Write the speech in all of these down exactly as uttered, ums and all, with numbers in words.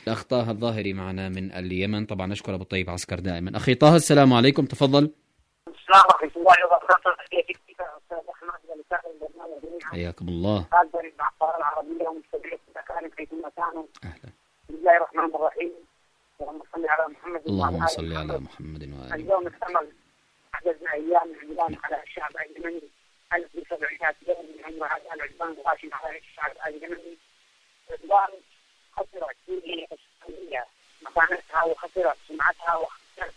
الأخ طه الظاهري معنا من اليمن. طبعا نشكر أبو الطيب عسكر دائما. أخي طه السلام عليكم، تفضل. السلام ورحمة الله وبركاته. حياكم الله. هذا الأخبار العربية ومستمعين في مكان حيثما كانوا. أهلا. بسم الله الرحمن الرحيم. اللهم صل على محمد. اللهم صل على محمد وآله. اليوم اكتمل أحدثنا أيام العدوان على الشعب اليمني ألف وسبعمائة يوم من عمر هذا العدوان الغاشم على الشعب اليمني. عدوان خسرت فيه الإسلامية مكانتها وخسرت سمعتها وخسرت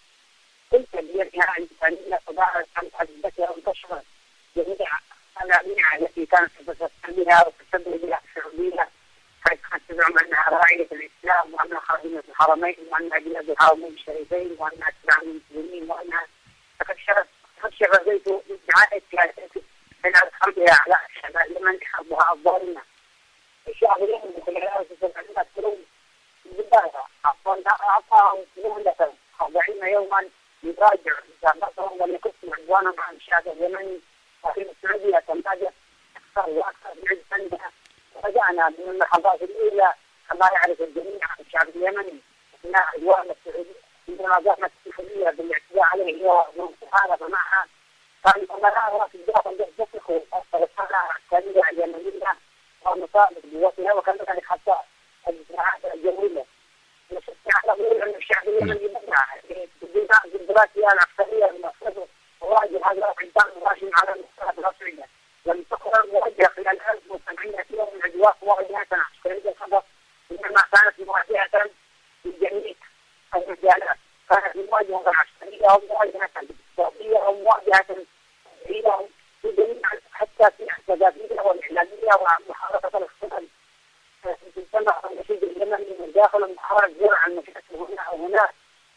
كل تدبيرها الإنسانية فضاعت عن حدثها وانتشرت جميع الأمنية التي كانت تستخدمها وتستخدم بها السعودية، حيث كانت تزعم أنها راعية الإسلام وأنها خادمة الحرمين وأنها بلاد الحرمين الشريفين وأنها تدعم المسلمين وأنها تكشفت تكشف زيت ادعاء السياسة من حربها على الشعب اليمني حربها الظالمة. الشعب اليمني في العراق سبعمائة قرون بالبالغة أعطاهم مهلة أربعين يوما يراجع إجاباتهم وليكفوا عدوانهم عن الشعب اليمني، وفي السعودية تنتج أكثر وأكثر من عندها. رجعنا من اللحظات الأولى كما يعرف الجميع عن الشعب اليمني أثناء عدوان السعودية عندما قامت السعودية بالاعتداء عليه ومحاربة معها، كان أمراء في الداخل يتفقوا الرسالة العسكرية اليمنية ومطالب بقوتها، وكان ذلك حتى الدفاعات الجوية. نقول أن الشعب اليمني منع بالدراسية العسكرية المقصودة وواجه هذا العدوان الغاشم على المستوى الرسمية. لم تقرر موجهة خلال ألف وسبعمائة يوم من عدوان مواجهة عسكرية فقط، إنما كانت مواجهة لجميع المجالات، كانت مواجهة عسكرية ومواجهة اقتصادية ومواجهة سياسية لجميع حتى في الثقافية والإعلامية ومحاربة الاختلال. تسمى النشيد اليمني من داخل محاربة زرع المشاكل هنا وهناك،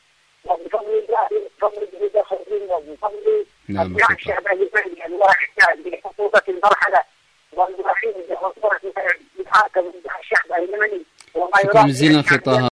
وبفضل الله بفضل جهود الخيرين وبفضل أبناء الشعب اليمني أنواع بخطوطة المرحلة والمراحل بخطوطة محاكمة الشعب اليمني. شكرا جزيلا أخي طه.